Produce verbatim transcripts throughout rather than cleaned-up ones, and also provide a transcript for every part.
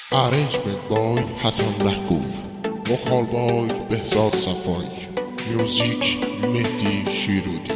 Arrangement by Hasan Lahgoui, vocal by Behzad Safai, music Mehdi Shirudi.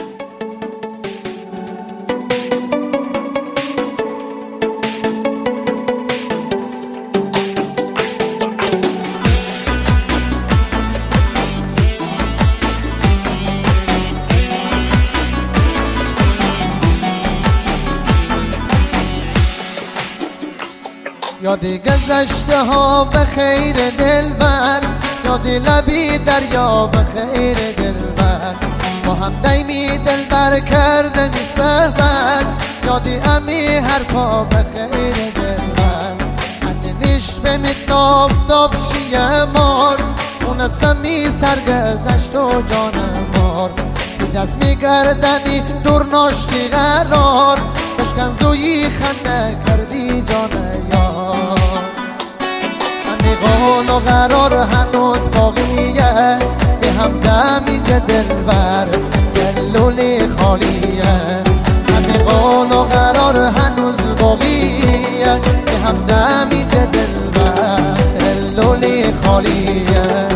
یادی گذشته ها به خیر دلبر، یادی لبی دریا به خیر دلبر، با هم دیمی دلبر کرده می سهبر، یادی امی هر پا به خیر دلبر. هنی نیشت به می تافتاب شیه مار، اون سمی سرگذشت و جانم مار، بی دست می گردنی دور ناشتی قرار، بشکن زویی خنده کردی جانه یار. همی قول و قرار هنوز باقیه، به همدمی جه دلبر سلولی خالیه. همی قول و قرار هنوز باقیه، به همدمی جه دلبر سلولی خالیه.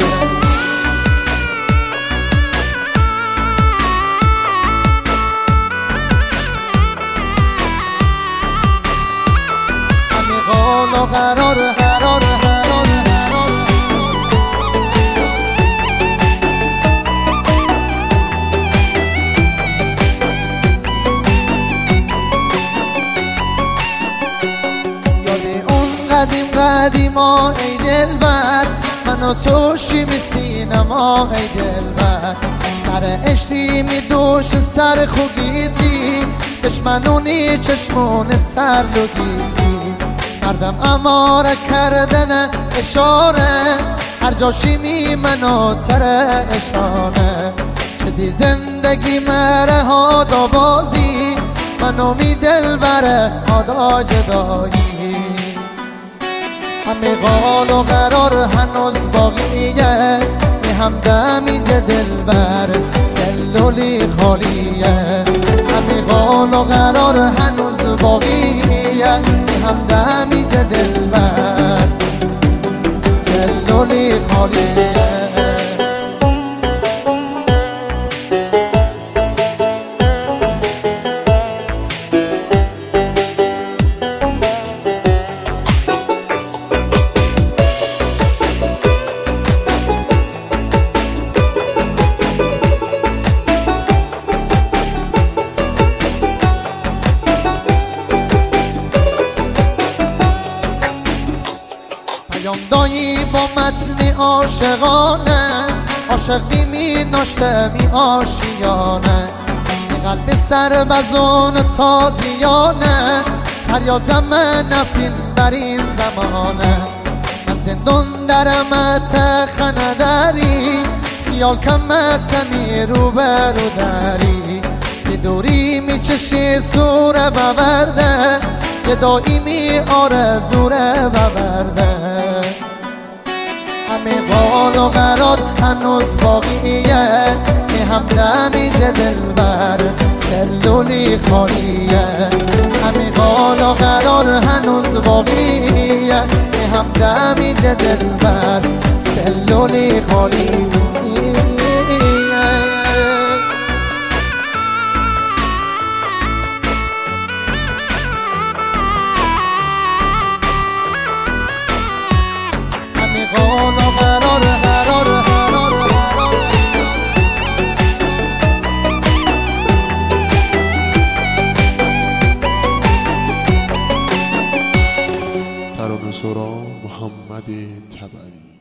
قول و قرار قرار قرار قرار یادی اون قدیم قدیما ای دلبر، من و تو شیمی سینما ای دلبر، سر اشتی می دوش سر خوگیتی، دشمنونی چشمون سر لگیتی، مردم اماره کردن اشاره، هر جاشی می منو تره اشاره. چدی زندگی مره ها دا بازی، منو می دل بره ها دا جدایی. همی قال و قرار هنوز باقیه، می همدمی جه دل بر سلولی خالیه. همی قال و قرار هنوز باقیه، همدمی جه دلبر سلولی خالیه. دایی با متن عاشقانه، عاشق بیمی ناشته می آشیانه، قلب سر بزون تازیانه، فریادم نفرین بر این زمانه. من زندون درمت خنه داری، خیال کمت می رو برو داری، که دوری می چشی سوره بورده، جدایی می آرزوره بورده. همی قول و قرار هنوز باقیه، می همدمی جه دلبر سلولی خالیه. همی قول و قرار هنوز باقیه، می همدمی جه دلبر سلولی خالیه. قول و قرار قرار قرار قرار ترانه سرا محمد تبری.